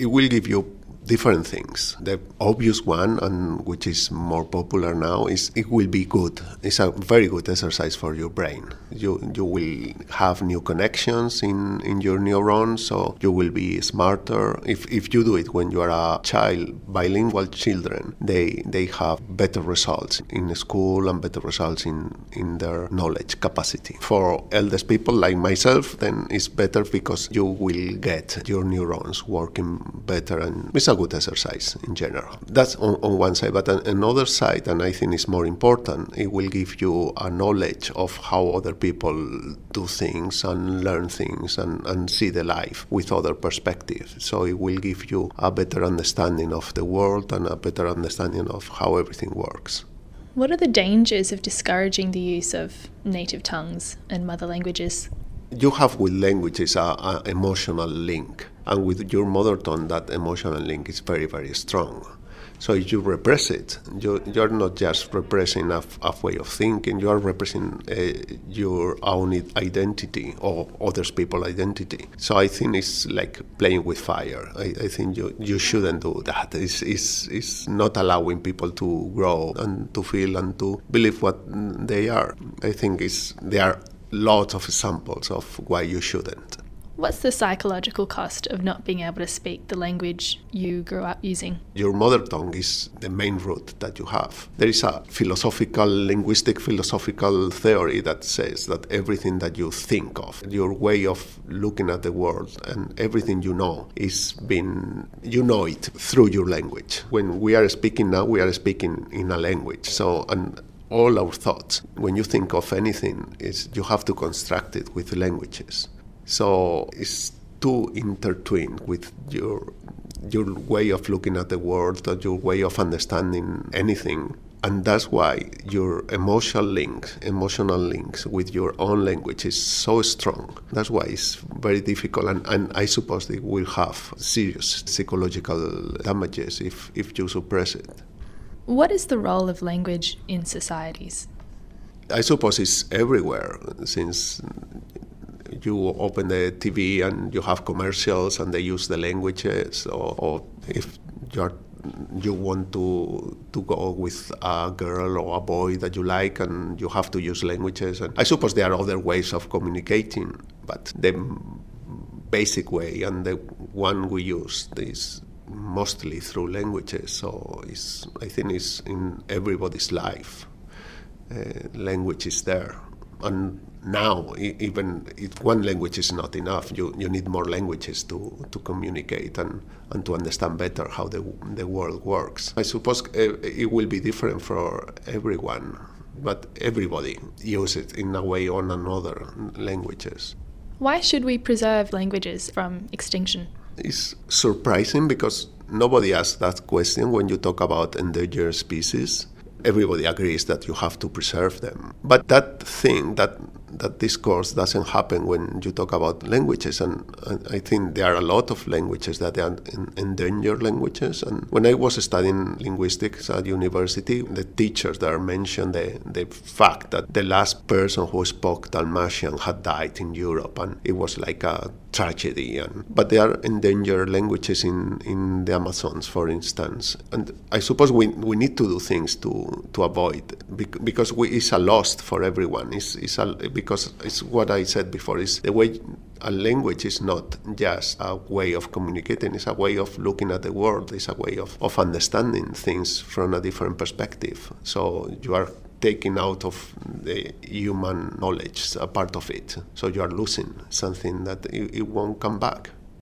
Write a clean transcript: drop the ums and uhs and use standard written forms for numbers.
it will give you different things. The obvious one, and which is more popular now, is it will be good. It's a very good exercise for your brain. You will have new connections in your neurons, so you will be smarter. If you do it when you are a child, bilingual children, they have better results in school and better results in their knowledge capacity. For eldest people like myself, then it's better because you will get your neurons working better, and it's a good exercise in general. That's on one side, but on another side, and I think it's more important, it will give you a knowledge of how other people do things and learn things and see the life with other perspectives. So it will give you a better understanding of the world and a better understanding of how everything works. What are the dangers of discouraging the use of native tongues and mother languages? You have with languages an emotional link, and with your mother tongue, that emotional link is very, very strong. So if you repress it, you're not just repressing a way of thinking, you are repressing your own identity or other people's identity. So I think it's like playing with fire. I think you shouldn't do that. It's not allowing people to grow and to feel and to believe what they are. I think there are lots of examples of why you shouldn't. What's the psychological cost of not being able to speak the language you grew up using? Your mother tongue is the main root that you have. There is a linguistic philosophical theory that says that everything that you think of, your way of looking at the world and everything you know you know it through your language. When we are speaking now, we are speaking in a language. So, and all our thoughts, when you think of anything, you have to construct it with languages. So it's too intertwined with your way of looking at the world, or your way of understanding anything. And that's why your emotional links with your own language is so strong. That's why it's very difficult, and I suppose it will have serious psychological damages if you suppress it. What is the role of language in societies? I suppose it's everywhere, since you open the TV and you have commercials and they use the languages, or if you want to go with a girl or a boy that you like and you have to use languages. And I suppose there are other ways of communicating, but the basic way and the one we use is mostly through languages. So I think it's in everybody's life. Language is there. And now, even if one language is not enough, you need more languages to communicate and to understand better how the world works. I suppose it will be different for everyone, but everybody uses it in a way or another, languages. Why should we preserve languages from extinction? It's surprising because nobody asks that question when you talk about endangered species. Everybody agrees that you have to preserve them. But that discourse doesn't happen when you talk about languages. And I think there are a lot of languages that are endangered languages. And when I was studying linguistics at university, the teachers there mentioned the fact that the last person who spoke Dalmatian had died in Europe. And it was like a tragedy. But there are endangered languages in the Amazons, for instance. And I suppose we need to do things to avoid, because it's a loss for everyone. Because it's what I said before, is the way a language is not just a way of communicating, it's a way of looking at the world, it's a way of understanding things from a different perspective. So you are taking out of the human knowledge a part of it. So you are losing something that it won't come back.